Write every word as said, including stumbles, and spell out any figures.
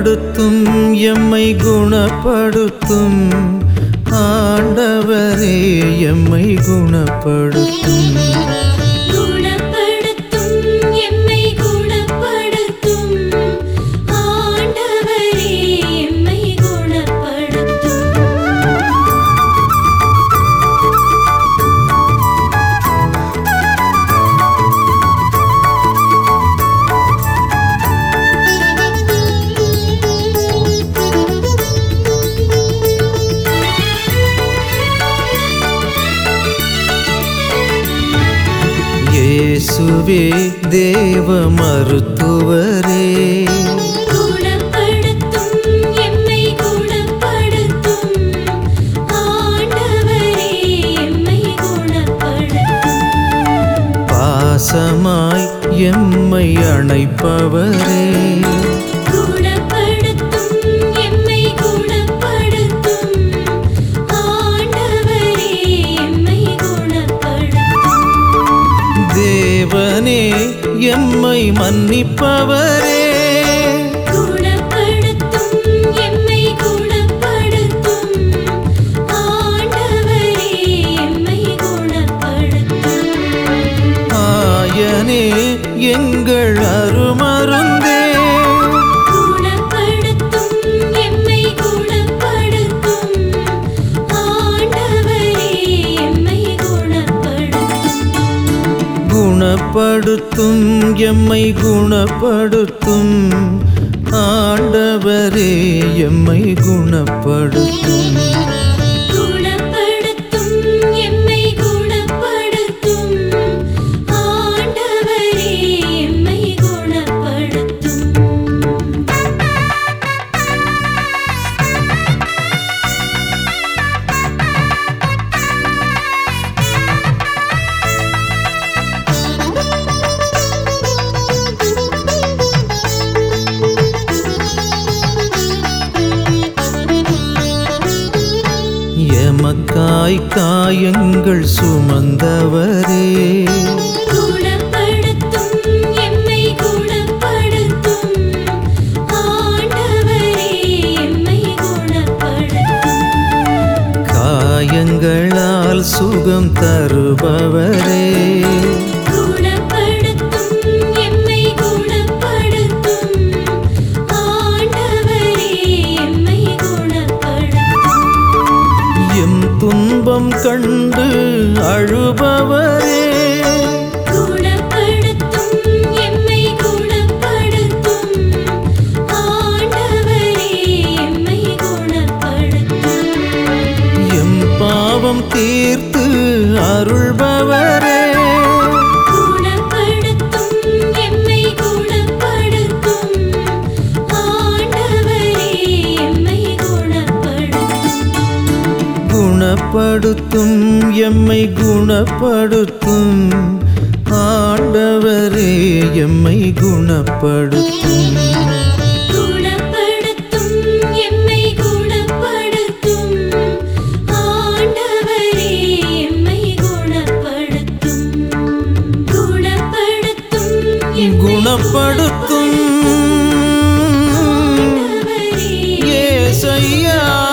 குணப்படுத்தும் எம்மை குணப்படுத்தும் ஆண்டவரே எம்மை குணப்படுத்தும் இயேசுவே தேவ மருத்துவரே குணப்படுத்தும் எம்மை குணப்படுத்தும் ஆண்டவரே எம்மை குணப்படுத்தும் பாசமாய் எம்மை அணைப்பவரே தேவனே எம்மை மன்னிப்பவரே குணப்படுத்தும் எம்மை குணப்படுத்தும் ஆண்டவரே எம்மை குணப்படுத்தும் ஆயனே எங்கள் அருமருந்தே குணப்படுத்தும் எம்மை குணப்படுத்தும் ஆண்டவரே எம்மை குணப்படுத்தும் குணப்படுத்தும் எம்மை குணப்படுத்தும் ஆண்டவரே எம்மை குணப்படுத்தும் குணப்படுத்தும் எம்மை குணப்படுத்தும் ஆண்டவரே எம்மை குணப்படுத்தும் எமக்காய் காயங்கள் சுமந்தவரே குணப்படுத்தும் எம்மை குணப்படுத்தும் ஆண்டவரே எம்மை குணப்படுத்தும் காயங்களால் சுகம் தருபவரே குணப்படுத்தும் எம்மை குணப்படுத்தும் ஆண்டவரே எம்மை குணப்படுத்தும் எம் துன்பம் கண்டு அழுபவரே குணப்படுத்தும் எம்மை குணப்படுத்தும் ஆண்டவரே எம்மை குணப்படுத்தும் எம் பாவம் தீர்த்து அருள்பவரே குணப்படுத்தும் எம்மை குணப்படுத்தும் ஆண்டவரே எம்மை குணப்படுத்தும் குணப்படுத்தும் எம்மை குணப்படுத்தும் ஆண்டவரே எம்மை குணப்படுத்தும் குணப்படுத்தும் எம்மை குணப்படுத்தும் ஆண்டவரே எம்மை குணப்படுத்தும் குணப்படுத்தும் குணப்படுத்தும் ஆண்டவரே இயேசையா